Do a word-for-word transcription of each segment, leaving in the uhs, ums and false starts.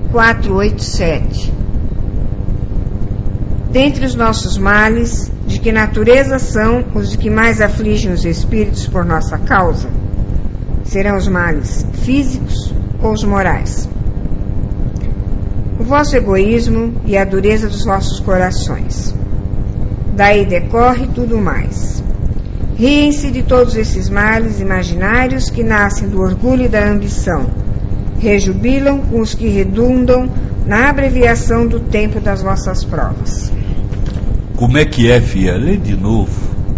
quatro oito sete. Dentre os nossos males, de que natureza são os de que mais afligem os espíritos por nossa causa? Serão os males físicos ou os morais? O vosso egoísmo e a dureza dos vossos corações. Daí decorre tudo mais. Riem-se de todos esses males imaginários que nascem do orgulho e da ambição. Rejubilam com os que redundam na abreviação do tempo das vossas provas. Como é que é, filha? Lê de novo.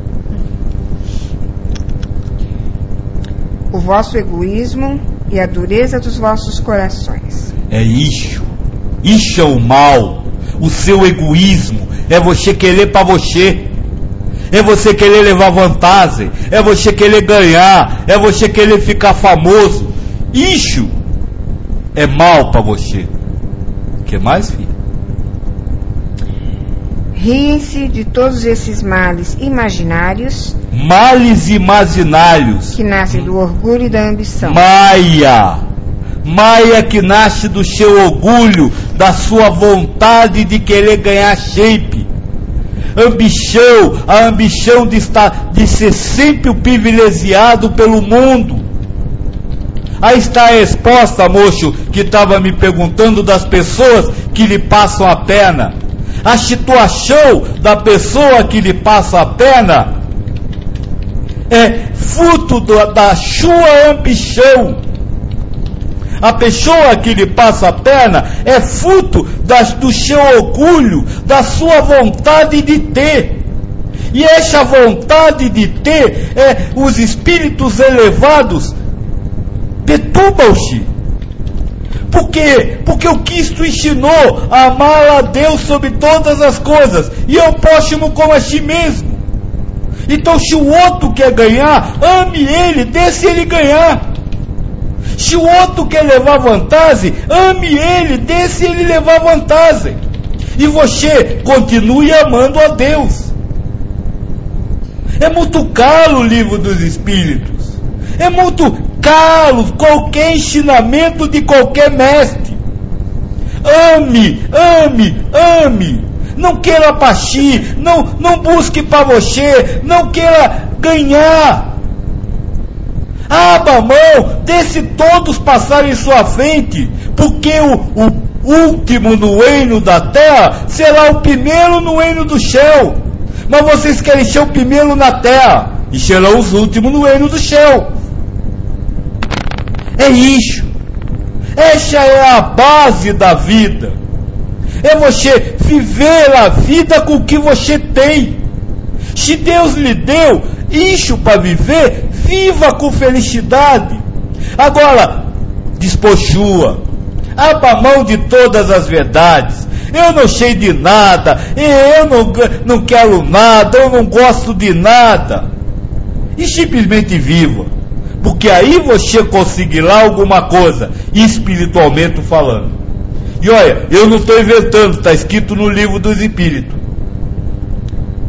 O vosso egoísmo e a dureza dos vossos corações. É isso. Isso é o mal. O seu egoísmo é você querer para você. É você querer levar vantagem. É você querer ganhar. É você querer ficar famoso. Isso é mal para você. O que mais, filha? Riem-se de todos esses males imaginários. Males imaginários. Que nascem do orgulho e da ambição. Maia. Maia que nasce do seu orgulho, da sua vontade de querer ganhar shape. Ambição, a ambição de, estar, de ser sempre o privilegiado pelo mundo. Aí está a resposta, moço, que estava me perguntando das pessoas que lhe passam a perna. A situação da pessoa que lhe passa a perna é fruto do, da sua ambição. A pessoa que lhe passa a perna é fruto das, do seu orgulho, da sua vontade de ter. E essa vontade de ter, é, os espíritos elevados perturbam-se. Por quê? Porque o Cristo ensinou a amar a Deus sobre todas as coisas e ao próximo como a si mesmo. Então, se o outro quer ganhar, ame ele, deixe ele ganhar. Se o outro quer levar vantagem, ame ele, deixe ele levar vantagem. E você continue amando a Deus. É muito caro o livro dos Espíritos. É muito caro qualquer ensinamento de qualquer mestre. Ame, ame, ame. Não queira para si, não, não busque para você, não queira ganhar. Abra a mão, deixe todos passarem em sua frente, porque o, o último no reino da terra será o primeiro no reino do céu. Mas vocês querem ser o primeiro na terra e serão os últimos no reino do céu. É isso. Essa é a base da vida. É você viver a vida com o que você tem. Se Deus lhe deu isso para viver, viva com felicidade. Agora, despochua, abra a mão de todas as verdades. Eu não sei de nada, eu não, não quero nada, eu não gosto de nada. E simplesmente viva, porque aí você conseguirá alguma coisa, espiritualmente falando. E olha, eu não estou inventando, está escrito no livro dos Espíritos.